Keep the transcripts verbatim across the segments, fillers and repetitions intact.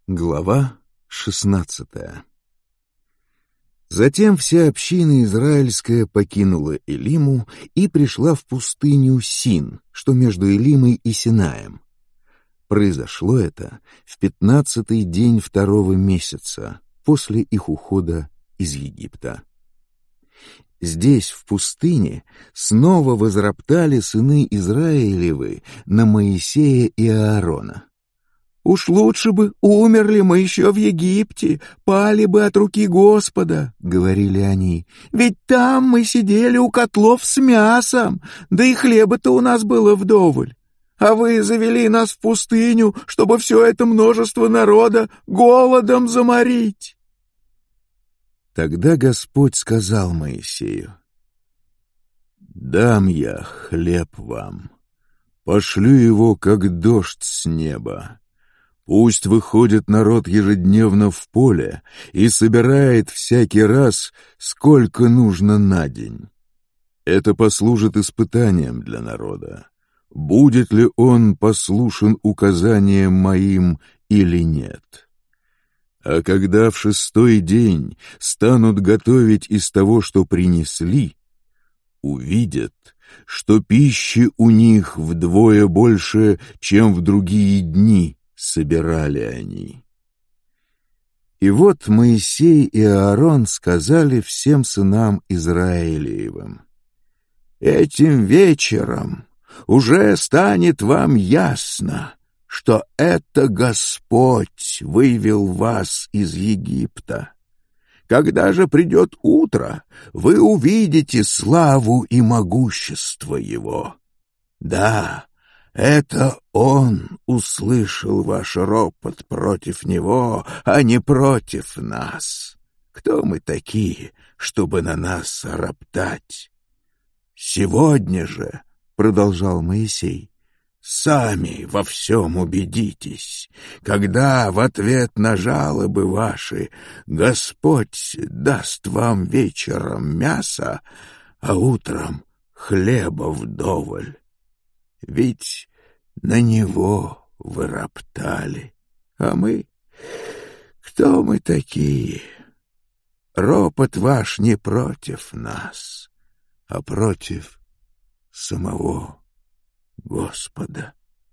Глава шестнадцатая. Затем вся община израильская покинула Элиму и пришла в пустыню Син, что между Элимой и Синаем. Произошло это в пятнадцатый день второго месяца после их ухода из Египта. Здесь, в пустыне, снова возроптали сыны Израилевы на Моисея и Аарона. «Уж лучше бы умерли мы еще в Египте, пали бы от руки Господа», — говорили они, «ведь там мы сидели у котлов с мясом, да и хлеба-то у нас было вдоволь. А вы завели нас в пустыню, чтобы все это множество народа голодом заморить». Тогда Господь сказал Моисею: «Дам я хлеб вам, пошлю его, как дождь с неба. Пусть выходит народ ежедневно в поле и собирает всякий раз, сколько нужно на день. Это послужит испытанием для народа, будет ли он послушен указаниям моим или нет. А когда в шестой день станут готовить из того, что принесли, увидят, что пищи у них вдвое больше, чем в другие дни собирали они». И вот Моисей и Аарон сказали всем сынам Израилевым: «Этим вечером уже станет вам ясно, что это Господь вывел вас из Египта. Когда же придет утро, вы увидите славу и могущество Его. Да, это Он услышал ваш ропот против Него, а не против нас. Кто мы такие, чтобы на нас роптать? Сегодня же, — продолжал Моисей, — сами во всем убедитесь, когда в ответ на жалобы ваши Господь даст вам вечером мясо, а утром хлеба вдоволь. Ведь на Него вы роптали, а мы... Кто мы такие? Ропот ваш не против нас, а против самого Господа».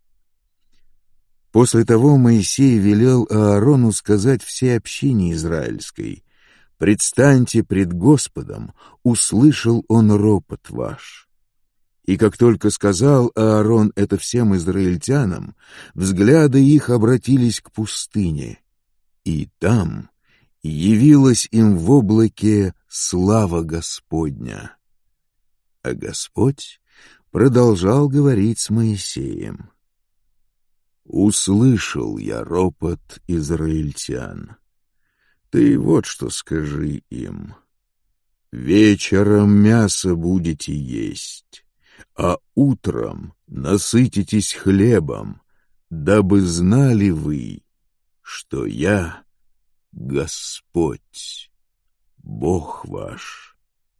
После того Моисей велел Аарону сказать всей общине израильской: «Предстаньте пред Господом, услышал Он ропот ваш». И как только сказал Аарон это всем израильтянам, взгляды их обратились к пустыне, и там явилась им в облаке слава Господня. А Господь продолжал говорить с Моисеем: «Услышал я ропот израильтян. Ты вот что скажи им: вечером мясо будете есть, а утром насытитесь хлебом, дабы знали вы, что я Господь, Бог ваш».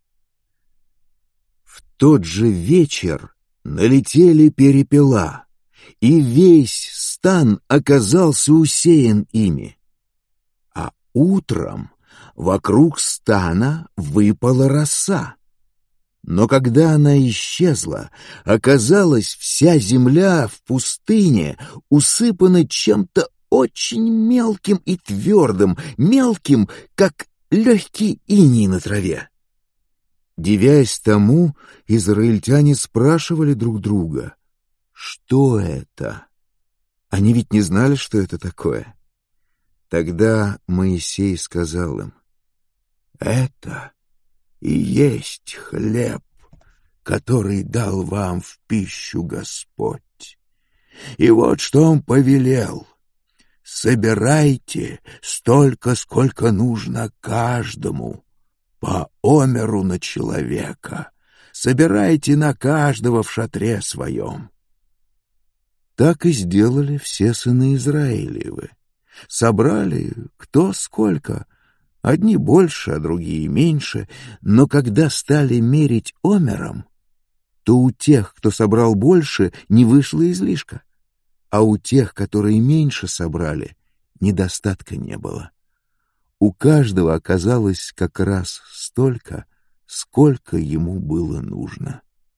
В тот же вечер налетели перепела, и весь стан оказался усеян ими. А утром вокруг стана выпала роса. Но когда она исчезла, оказалась вся земля в пустыне усыпана чем-то очень мелким и твердым, мелким, как легкий иней на траве. Дивясь тому, израильтяне спрашивали друг друга: «Что это?» Они ведь не знали, что это такое. Тогда Моисей сказал им: «Это и есть хлеб, который дал вам в пищу Господь. И вот что Он повелел: собирайте столько, сколько нужно каждому, по омеру на человека, собирайте на каждого в шатре своем». Так и сделали все сыны Израилевы. Собрали кто сколько, одни больше, а другие меньше, но когда стали мерить омером, то у тех, кто собрал больше, не вышло излишка, а у тех, которые меньше собрали, недостатка не было. У каждого оказалось как раз столько, сколько ему было нужно.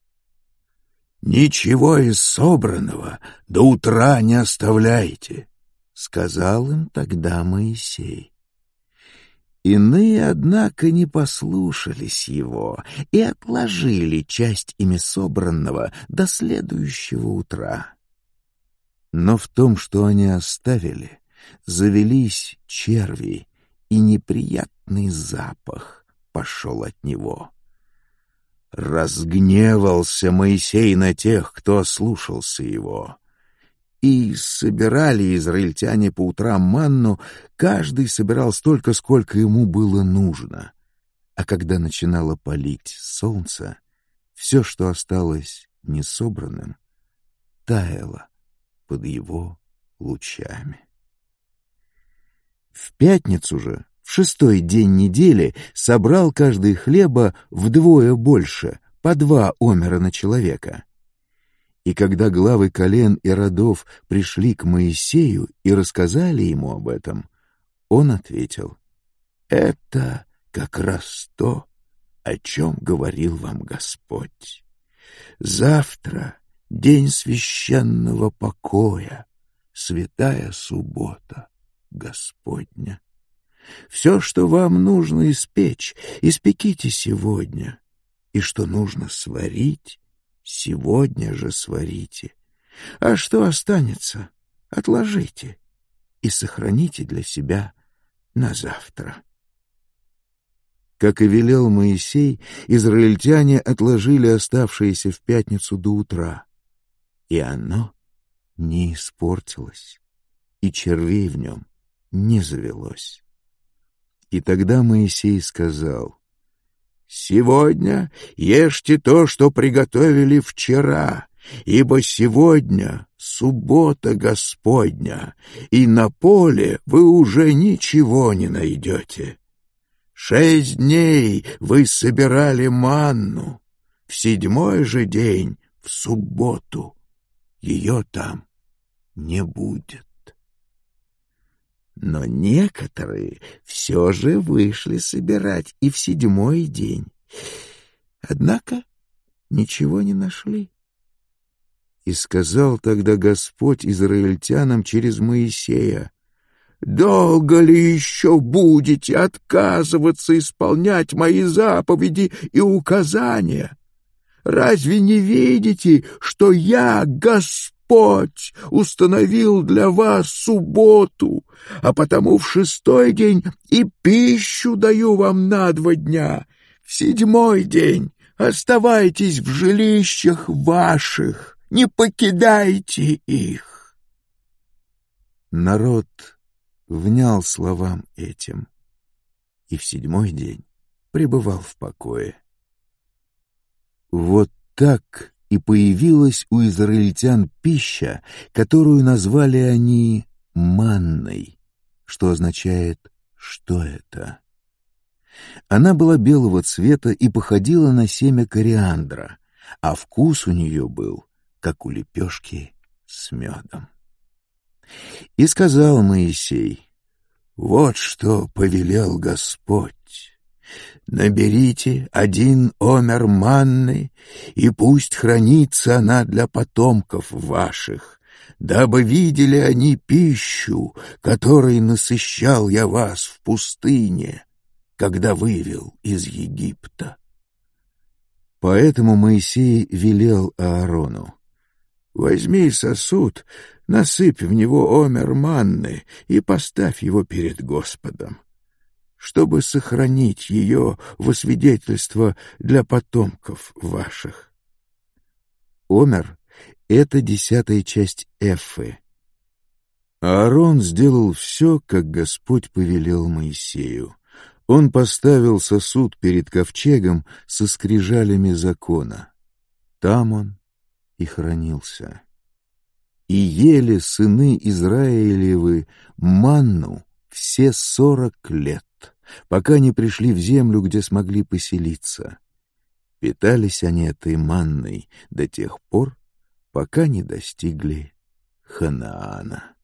«Ничего из собранного до утра не оставляйте», — сказал им тогда Моисей. Иные, однако, не послушались его и отложили часть ими собранного до следующего утра. Но в том, что они оставили, завелись черви, и неприятный запах пошел от него. Разгневался Моисей на тех, кто ослушался его. И собирали израильтяне по утрам манну, каждый собирал столько, сколько ему было нужно. А когда начинало палить солнце, все, что осталось несобранным, таяло под его лучами. В пятницу же, в шестой день недели, собрал каждый хлеба вдвое больше, по два омера на человека. И когда главы колен и родов пришли к Моисею и рассказали ему об этом, он ответил: «Это как раз то, о чем говорил вам Господь. Завтра день священного покоя, святая суббота Господня. Все, что вам нужно испечь, испеките сегодня, и что нужно сварить, сегодня же сварите, а что останется, отложите и сохраните для себя на завтра». Как и велел Моисей, израильтяне отложили оставшееся в пятницу до утра, и оно не испортилось, и червей в нем не завелось. И тогда Моисей сказал: «Сегодня ешьте то, что приготовили вчера, ибо сегодня суббота Господня, и на поле вы уже ничего не найдете. Шесть дней вы собирали манну, в седьмой же день, в субботу, ее там не будет». Но некоторые все же вышли собирать и в седьмой день. Однако ничего не нашли. И сказал тогда Господь израильтянам через Моисея: «Долго ли еще будете отказываться исполнять мои заповеди и указания? Разве не видите, что я, Господь, установил для вас субботу, а потому в шестой день и пищу даю вам на два дня? В седьмой день оставайтесь в жилищах ваших, не покидайте их». Народ внял словам этим и в седьмой день пребывал в покое. Вот так и появилась у израильтян пища, которую назвали они манной, что означает «что это?». Она была белого цвета и походила на семя кориандра, а вкус у нее был, как у лепешки с медом. И сказал Моисей: «Вот что повелел Господь. Наберите один омер манны, и пусть хранится она для потомков ваших, дабы видели они пищу, которой насыщал я вас в пустыне, когда вывел из Египта». Поэтому Моисей велел Аарону: «Возьми сосуд, насыпь в него омер манны и поставь его перед Господом, чтобы сохранить ее во свидетельство для потомков ваших». Омер — это десятая часть эфы. Аарон сделал все, как Господь повелел Моисею. Он поставил сосуд перед ковчегом со скрижалями закона. Там он и хранился. И ели сыны Израилевы манну все сорок лет, пока не пришли в землю, где смогли поселиться. Питались они этой манной до тех пор, пока не достигли Ханаана.